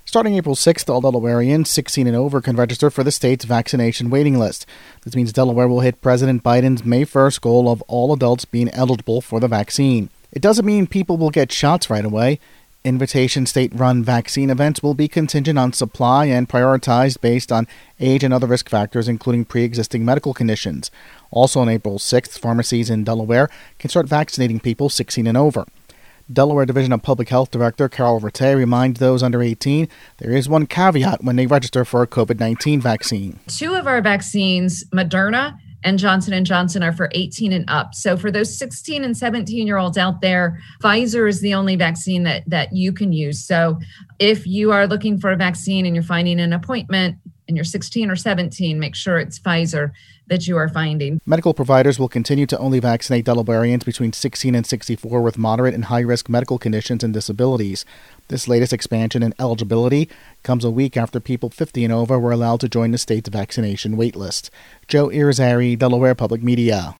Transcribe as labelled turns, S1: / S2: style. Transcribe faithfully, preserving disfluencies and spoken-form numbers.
S1: Starting April sixth, all Delawareans sixteen and over can register for the state's vaccination waiting list. This means Delaware will hit President Biden's May first goal of all adults being eligible for the vaccine. It doesn't mean people will get shots right away. Invitation state-run vaccine events will be contingent on supply and prioritized based on age and other risk factors, including pre-existing medical conditions. Also on April sixth, pharmacies in Delaware can start vaccinating people sixteen and over. Delaware Division of Public Health Director Carol Rattay reminds those under eighteen there is one caveat when they register for a covid nineteen vaccine.
S2: Two of our vaccines, Moderna and Johnson and Johnson, are for eighteen and up. So for those sixteen and seventeen-year-olds out there, Pfizer is the only vaccine that, that you can use. So if you are looking for a vaccine and you're finding an appointment and you're sixteen or seventeen, make sure it's Pfizer that you are finding.
S1: Medical providers will continue to only vaccinate Delawareans between sixteen and sixty-four with moderate and high-risk medical conditions and disabilities. This latest expansion in eligibility comes a week after people fifty and over were allowed to join the state's vaccination wait list. Joe Irizarry, Delaware Public Media.